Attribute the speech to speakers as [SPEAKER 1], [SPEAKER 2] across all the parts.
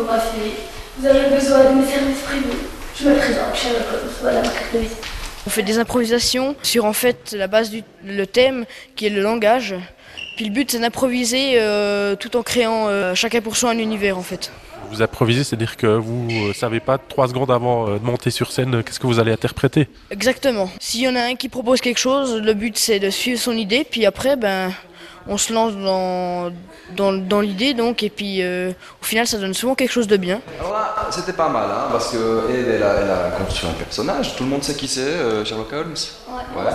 [SPEAKER 1] photographie. Vous avez besoin de mes services privés. Je me présente, Sherlock Holmes, voilà ma carte de visite.
[SPEAKER 2] On fait des improvisations sur en fait la base le thème qui est le langage. Puis le but c'est d'improviser tout en créant chacun pour soi un univers en fait.
[SPEAKER 3] Vous improvisez, c'est-à-dire que vous ne savez pas 3 secondes avant de monter sur scène qu'est-ce que vous allez interpréter?
[SPEAKER 2] Exactement. S'il y en a un qui propose quelque chose, le but c'est de suivre son idée, puis après on se lance dans l'idée donc, et puis au final ça donne souvent quelque chose de bien.
[SPEAKER 4] Alors là, c'était pas mal, hein, parce qu'elle a construit un personnage. Tout le monde sait qui c'est, Sherlock Holmes?
[SPEAKER 1] Ouais.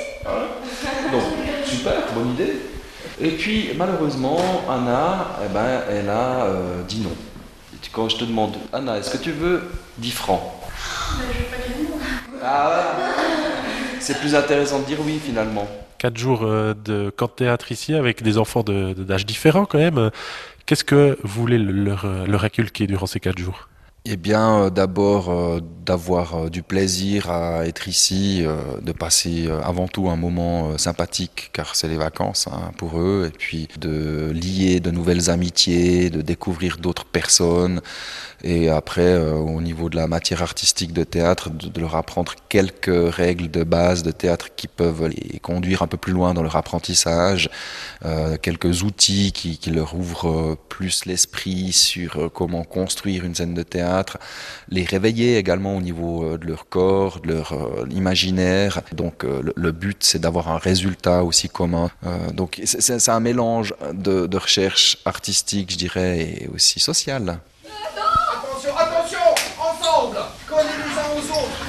[SPEAKER 4] Donc, super, bonne idée. Et puis, malheureusement, Anna, elle a dit non. Et quand je te demande, Anna, est-ce que tu veux 10 francs?
[SPEAKER 1] Je veux pas dire non.
[SPEAKER 4] Ah voilà. C'est plus intéressant de dire oui, finalement.
[SPEAKER 3] 4 jours de camp de théâtre ici avec des enfants d'âge différents quand même. Qu'est-ce que vous voulez leur inculquer durant ces 4 jours?
[SPEAKER 4] Eh bien, d'abord, d'avoir du plaisir à être ici, de passer avant tout un moment sympathique, car c'est les vacances pour eux, et puis de lier de nouvelles amitiés, de découvrir d'autres personnes, et après, au niveau de la matière artistique de théâtre, de leur apprendre quelques règles de base de théâtre qui peuvent les conduire un peu plus loin dans leur apprentissage, quelques outils qui leur ouvrent plus l'esprit sur comment construire une scène de théâtre, les réveiller également au niveau de leur corps, de leur imaginaire. Donc le but c'est d'avoir un résultat aussi commun. Donc c'est un mélange de recherche artistique, je dirais, et aussi sociale.
[SPEAKER 5] Attention, ensemble, collez les uns aux autres,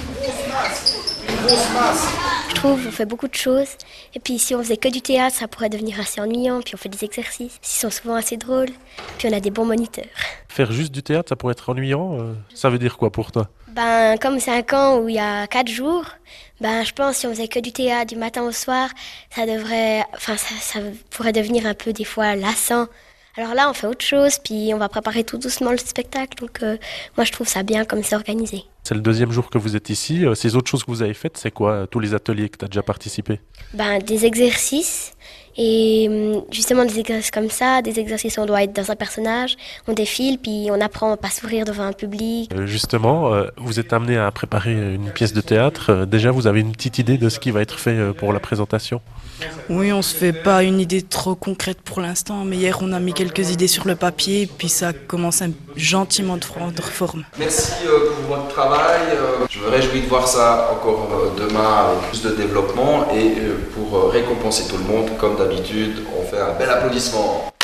[SPEAKER 5] une grosse masse.
[SPEAKER 6] Je trouve qu'on fait beaucoup de choses, et puis si on faisait que du théâtre, ça pourrait devenir assez ennuyant, puis on fait des exercices, ils sont souvent assez drôles, puis on a des bons moniteurs.
[SPEAKER 3] Faire juste du théâtre, ça pourrait être ennuyant. Ça veut dire quoi pour toi?
[SPEAKER 6] Comme c'est un camp où il y a 4 jours, je pense que si on faisait que du théâtre du matin au soir, ça pourrait devenir un peu des fois lassant. Alors là, on fait autre chose, puis on va préparer tout doucement le spectacle. Donc moi, je trouve ça bien comme c'est organisé.
[SPEAKER 3] C'est le 2e jour que vous êtes ici. Ces autres choses que vous avez faites, c'est quoi? Tous les ateliers que tu as déjà participé?
[SPEAKER 6] Des exercices. Et justement, des exercices comme ça, des exercices où on doit être dans un personnage, on défile, puis on apprend à pas sourire devant un public.
[SPEAKER 3] Justement, vous êtes amené à préparer une pièce de théâtre. Déjà, vous avez une petite idée de ce qui va être fait pour la présentation?
[SPEAKER 7] Oui, on se fait pas une idée trop concrète pour l'instant, mais hier on a mis quelques idées sur le papier, puis ça commence gentiment de prendre forme.
[SPEAKER 4] Merci pour votre travail. Je me réjouis de voir ça encore demain avec plus de développement, et pour récompenser tout le monde, comme d'habitude, on fait un bel applaudissement.